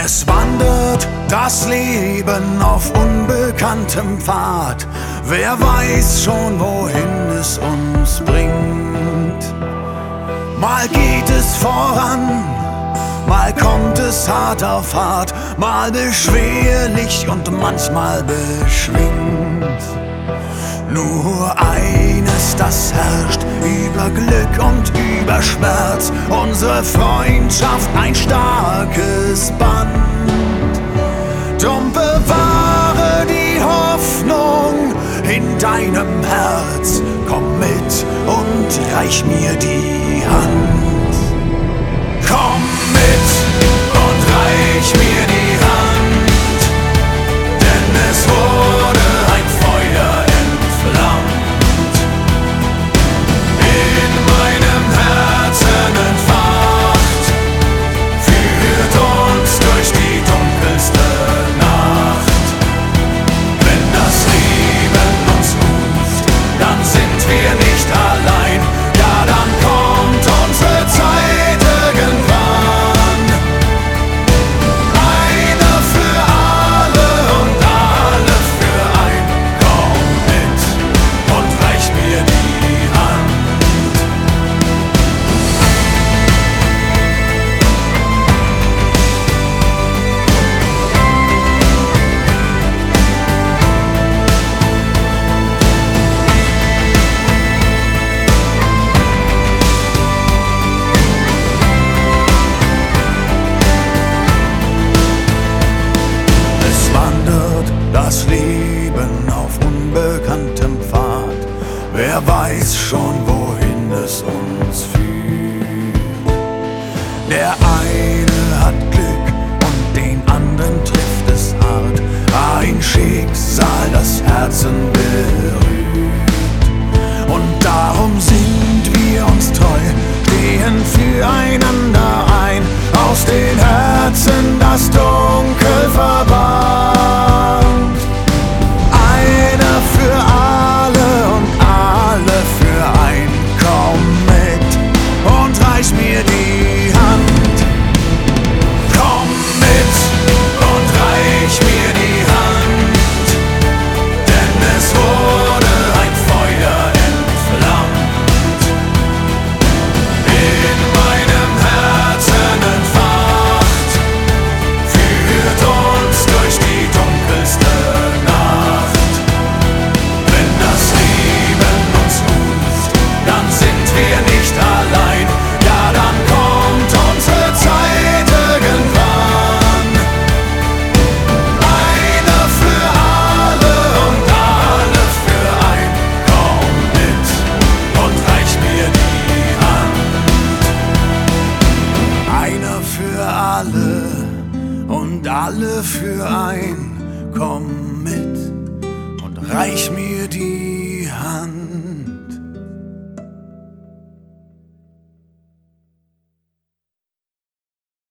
Es wandert das Leben auf unbekanntem Pfad. Wer weiß schon, wohin es uns bringt. Mal geht es voran, mal kommt es hart auf hart, mal beschwerlich und manchmal beschwingt. Nur eines, das herrscht über Glück und über Schmerz, unsere Freundschaft ein starkes Band. Drum bewahre die Hoffnung in deinem Herz, komm mit und reich mir die Hand. Komm mit und reich mir die Hand, denn es wurde ein Feuer entflammt, in meinem Herzen entfacht, führt uns durch die dunkelste Nacht. Wenn das Leben uns ruft, dann sind wir nicht allein, ja, dann kommt unsere Zeit irgendwann. Einer für alle und alle für ein, komm mit und reich mir die Hand. Es wandert das Leben auf unbekanntem Pfad. Wer weiß schon, wohin es uns führt. Der eine hat Glück und den anderen trifft es hart. Ein Schicksal, das Herzen berührt. Und darum sind wir uns treu, stehen füreinander ein, aus den Herzen das Dunkel verbannt. Einer für alle und alle für ein, komm mit und reich mir die Hand. Komm mit und reich mir die Hand, denn es wurde ein Feuer entflammt, in meinem Herzen entfacht, führt uns durch die dunkelste Nacht. Wenn das Leben uns ruft, dann sind wir nicht allein, ja, dann kommt unsere Zeit irgendwann. Einer für alle und alle für ein, komm mit und reich mir die Hand. Einer für alle und alle für ein, komm mit und reich mir die